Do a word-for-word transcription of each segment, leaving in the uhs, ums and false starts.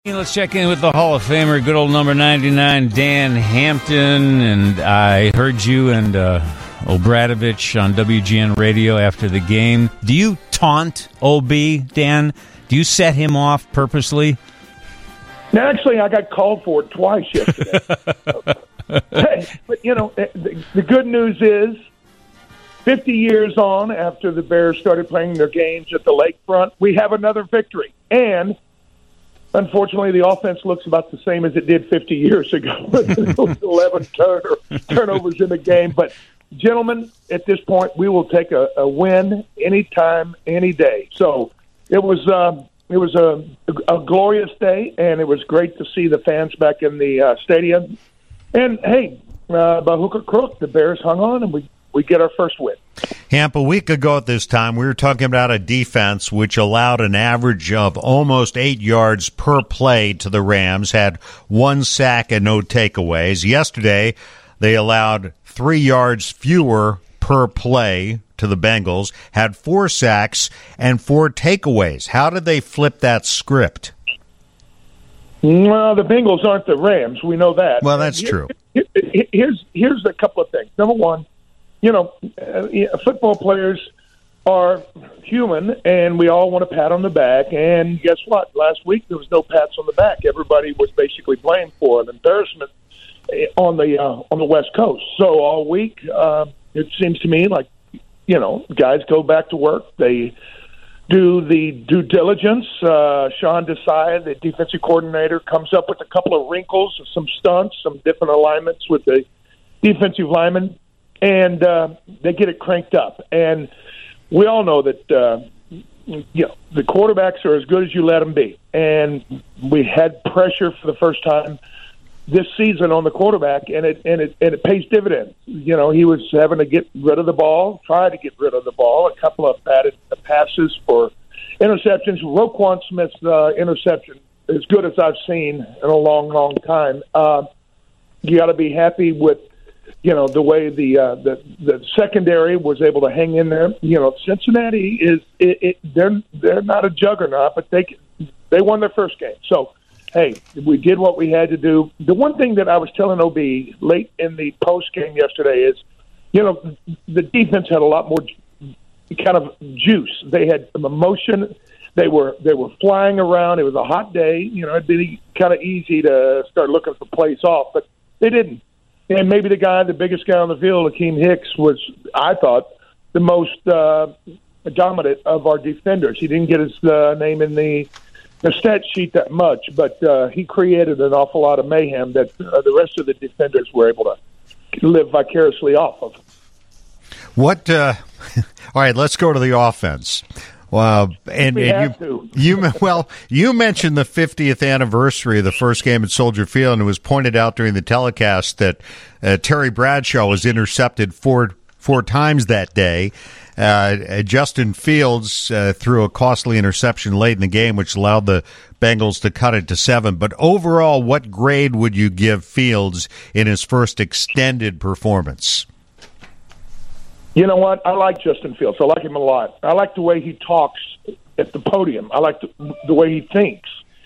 Let's check in with the Hall of Famer, good old number ninety-nine, Dan Hampton. And I heard you and uh, Obradovich on W G N Radio after the game. Do you taunt O B, Dan? Do you set him off purposely? Actually, I got called for it twice yesterday. But, you know, the, the good news is fifty years on after the Bears started playing their games at the lakefront, we have another victory. And unfortunately, the offense looks about the same as it did fifty years ago. eleven turn- turnovers in the game. But, gentlemen, at this point, we will take a, a win anytime, any day. So it was uh, it was a, a glorious day, and it was great to see the fans back in the uh, stadium. And, hey, uh, by hook or crook, the Bears hung on, and we, we get our first win. Hamp, a week ago at this time, we were talking about a defense which allowed an average of almost eight yards per play to the Rams, had one sack and no takeaways. Yesterday, they allowed three yards fewer per play to the Bengals, had four sacks and four takeaways. How did they flip that script? Well, the Bengals aren't the Rams. We know that. Well, that's here, true. Here, here's, here's a couple of things. Number one, you know, uh, football players are human, and we all want a pat on the back. And guess what? Last week there was no pats on the back. Everybody was basically blamed for an embarrassment on the uh, on the West Coast. So all week, uh, it seems to me like, you know, guys go back to work. They do the due diligence. Uh, Sean Desai, the defensive coordinator, comes up with a couple of wrinkles, some stunts, some different alignments with the defensive linemen. And uh, they get it cranked up. And we all know that, uh, you know, the quarterbacks are as good as you let them be. And we had pressure for the first time this season on the quarterback, and it and it and it pays dividends. You know, he was having to get rid of the ball, try to get rid of the ball. A couple of batted passes for interceptions. Roquan Smith's uh, interception, as good as I've seen in a long, long time. Uh, you got to be happy with, you know, the way the, uh, the the secondary was able to hang in there. You know, Cincinnati is it, it, they're they're not a juggernaut, but they they won their first game. So, hey, we did what we had to do. The one thing that I was telling O B late in the post game yesterday is, you know, the defense had a lot more kind of juice. They had some emotion. They were they were flying around. It was a hot day. You know, it'd be kind of easy to start looking for plays off, but they didn't. And maybe the guy, the biggest guy on the field, Akeem Hicks, was, I thought, the most uh, dominant of our defenders. He didn't get his uh, name in the, the stat sheet that much, but uh, he created an awful lot of mayhem that uh, the rest of the defenders were able to live vicariously off of. What? Uh, all right, let's go to the offense. Well, and, we and have you, you, well, you mentioned the fiftieth anniversary of the first game at Soldier Field, and it was pointed out during the telecast that uh, Terry Bradshaw was intercepted four four times that day. Uh, Justin Fields uh, threw a costly interception late in the game, which allowed the Bengals to cut it to seven. But overall, what grade would you give Fields in his first extended performance? You know what? I like Justin Fields. I like him a lot. I like the way he talks at the podium. I like the, the way he thinks.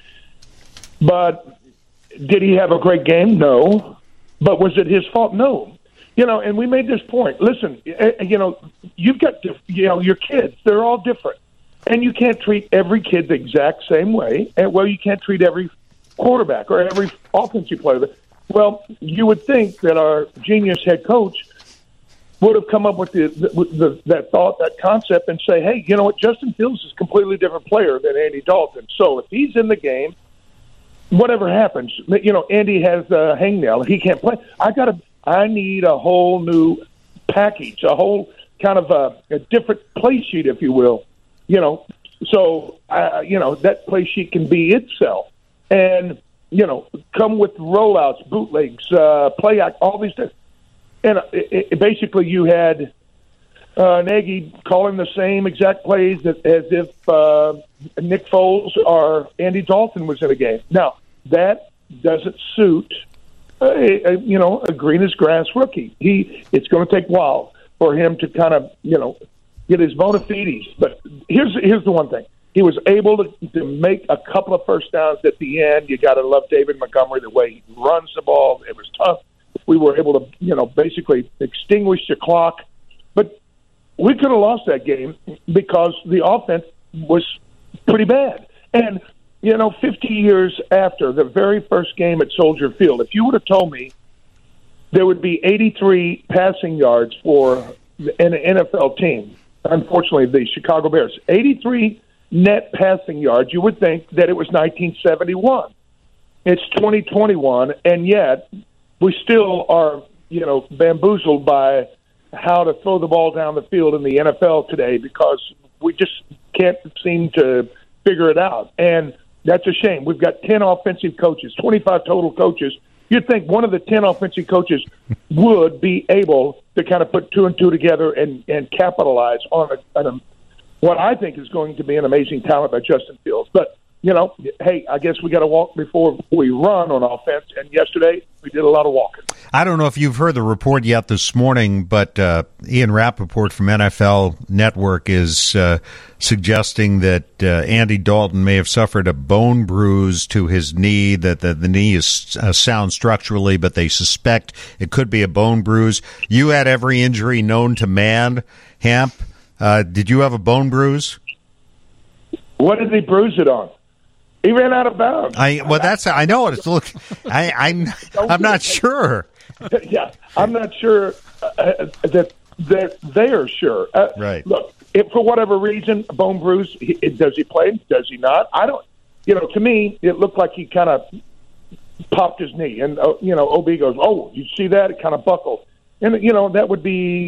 But did he have a great game? No. But was it his fault? No. You know, and we made this point. Listen, you know, you've got, you know, your kids. They're all different. And you can't treat every kid the exact same way. And, well, you can't treat every quarterback or every offensive player. Well, you would think that our genius head coach would have come up with the, the, the that thought, that concept, and say, hey, you know what, Justin Fields is a completely different player than Andy Dalton. So if he's in the game, whatever happens, you know, Andy has a hangnail. He can't play. I got to, I need a whole new package, a whole kind of a, a different play sheet, if you will. You know, so, uh, you know, that play sheet can be itself. And, you know, come with rollouts, bootlegs, uh, play act, all these things. And it, it, basically, you had uh, Nagy calling the same exact plays that, as if uh, Nick Foles or Andy Dalton was in a game. Now, that doesn't suit, a, a, you know, a green as grass rookie. He it's going to take a while for him to kind of, you know, get his bona fides. But here's here's the one thing: he was able to, to make a couple of first downs at the end. You got to love David Montgomery, the way he runs the ball. It was tough. We were able to, you know, basically extinguish the clock. But we could have lost that game because the offense was pretty bad. And, you know, fifty years after the very first game at Soldier Field, if you would have told me there would be eighty-three passing yards for an N F L team, unfortunately, the Chicago Bears, eighty-three net passing yards, you would think that it was nineteen seventy-one. It's twenty twenty-one, and yet we still are, you know, bamboozled by how to throw the ball down the field in the N F L today because we just can't seem to figure it out. And that's a shame. We've got ten offensive coaches, twenty-five total coaches. You'd think one of the ten offensive coaches would be able to kind of put two and two together and, and capitalize on, a, on a, what I think is going to be an amazing talent by Justin Fields. But, you know, hey, I guess we got to walk before we run on offense. And yesterday we did a lot of walking. I don't know if you've heard the report yet this morning, but uh, Ian Rappaport from N F L Network is uh, suggesting that uh, Andy Dalton may have suffered a bone bruise to his knee, that the, the knee is uh, sound structurally, but they suspect it could be a bone bruise. You had every injury known to man, Hamp. Uh, did you have a bone bruise? What did he bruise it on? He ran out of bounds. I well, that's I know it. Look, I, I'm I'm not sure. Yeah, I'm not sure uh, that that they are sure. Uh, right. Look, if for whatever reason, a bone bruise, he, does he play? Does he not? I don't. You know, to me, it looked like he kind of popped his knee, and uh, you know, O B goes, "Oh, you see that? It kind of buckled." And, you know, that would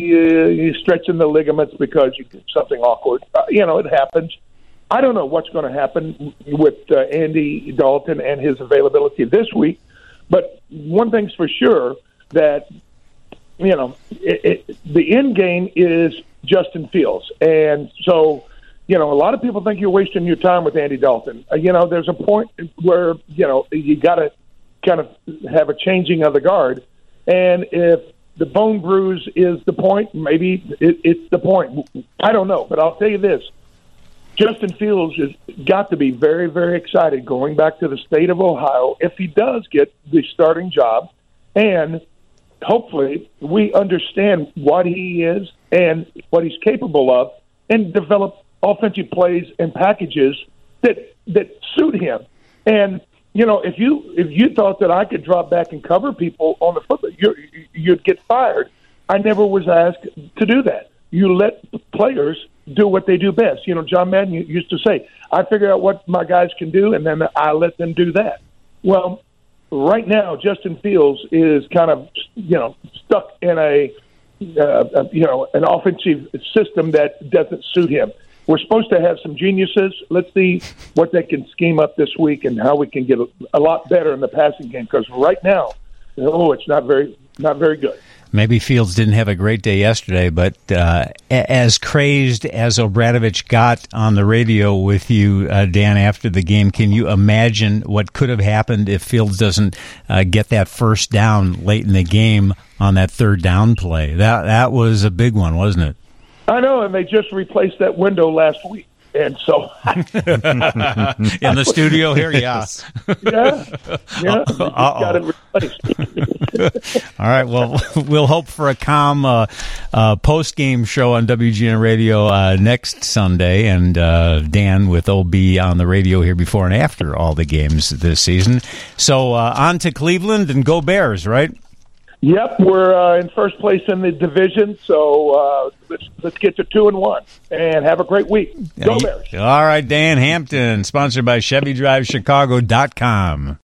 be uh, stretching the ligaments because you did something awkward. Uh, you know, it happens. I don't know what's going to happen with uh, Andy Dalton and his availability this week. But one thing's for sure, that, you know, it, it, the end game is Justin Fields. And so, you know, a lot of people think you're wasting your time with Andy Dalton. Uh, you know, there's a point where, you know, you got to kind of have a changing of the guard. And if the bone bruise is the point, maybe it, it's the point. I don't know, but I'll tell you this. Justin Fields has got to be very, very excited going back to the state of Ohio if he does get the starting job. And hopefully we understand what he is and what he's capable of and develop offensive plays and packages that that suit him. And, you know, if you if you thought that I could drop back and cover people on the football, you're, you'd get fired. I never was asked to do that. You let players do what they do best. You know, John Madden used to say, I figure out what my guys can do, and then I let them do that. Well, right now, Justin Fields is kind of, you know, stuck in a, uh, a you know, an offensive system that doesn't suit him. We're supposed to have some geniuses. Let's see what they can scheme up this week and how we can get a, a lot better in the passing game, because right now, oh, it's not very, not very good. Maybe Fields didn't have a great day yesterday, but uh, as crazed as Obradovich got on the radio with you, uh, Dan, after the game, can you imagine what could have happened if Fields doesn't uh, get that first down late in the game on that third down play? That that was a big one, wasn't it? I know, and they just replaced that window last week. And so in the studio here, yeah. yeah, yeah, got it replaced. All right, well, we'll hope for a calm uh, uh, post-game show on W G N Radio uh, next Sunday, and uh, Dan with O B on the radio here before and after all the games this season. So uh, on to Cleveland and go Bears, right? Yep, we're uh, in first place in the division, so uh, let's let's get to two and one and have a great week. Go Bears! All right, Dan Hampton, sponsored by Chevy Drive Chicago dot com.